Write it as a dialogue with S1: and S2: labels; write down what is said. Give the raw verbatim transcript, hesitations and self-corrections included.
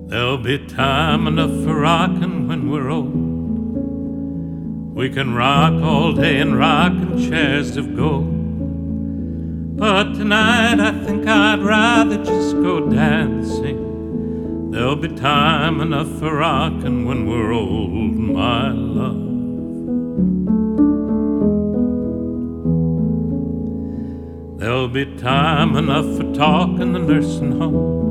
S1: There'll be time enough for rockin' when we're old. We can rock all day in rockin' chairs of gold. But tonight I think I'd rather just go dancing. There'll be time enough for rockin' when we're old, my love. There'll be time enough for talkin' the nursing home.